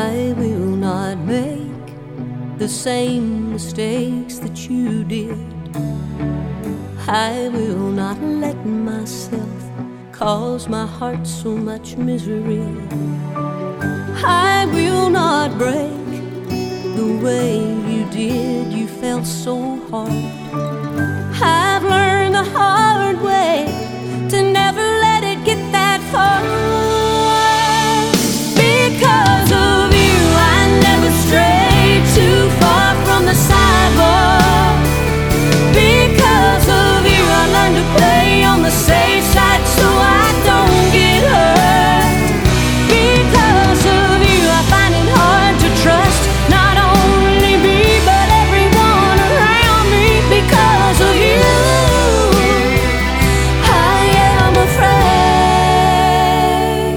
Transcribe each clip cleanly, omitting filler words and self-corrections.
I will not make the same mistakes that you did. I will not let myself cause my heart so much misery. I will not break the way you did. You felt so hard. I've learned the hard way to never let it get that far. Because of you, I never strayed too far from the sidewalk. Because of you, I learned to play on the safe side so I don't get hurt. Because of you, I find it hard to trust not only me but everyone around me. Because of you, I am afraid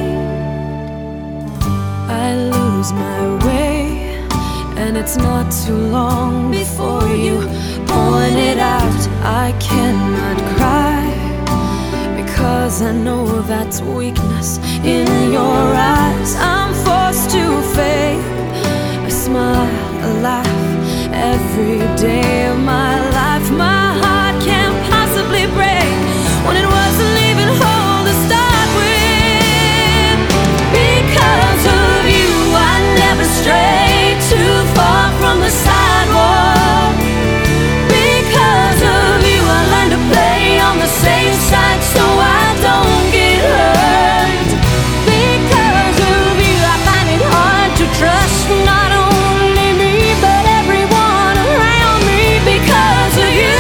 I lose my way, and it's not too long before you point it out. I cannot cry because I know that's weakness in your eyes. I'm forced to fake a smile, a laugh every day of my life. My heart can't possibly break when it wasn't even whole to start with. Because of you, I never strayed too far from the sidewalk. Because of you, I learned to play on the safe side so I don't get hurt. Because of you, I find it hard to trust not only me but everyone around me. Because of you,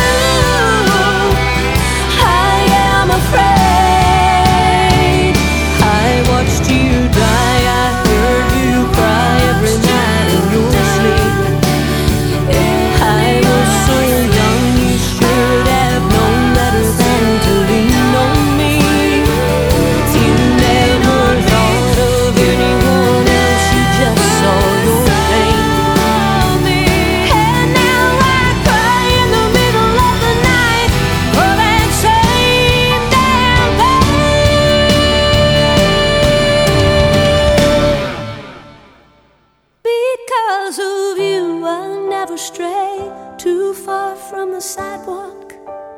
I am afraid. I watched you die, I heard you cry every night in your sleep. I was so young, you should have known better than to lean on me. You never thought of anyone else, you just saw your pain. And now I cry in the middle of the night for that same damn pain. Because of you, I'll never stray too far from the sidewalk.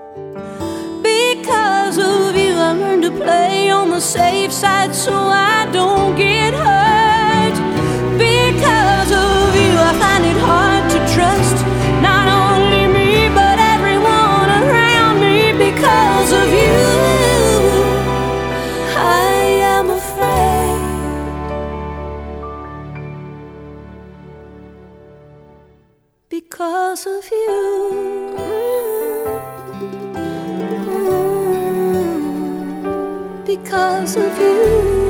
Because of you, I learned to play on the safe side so I don't get hurt. Because of you, I find it hard to trust not only me but everyone around me. Because of you, I am afraid. Because of you, because of you.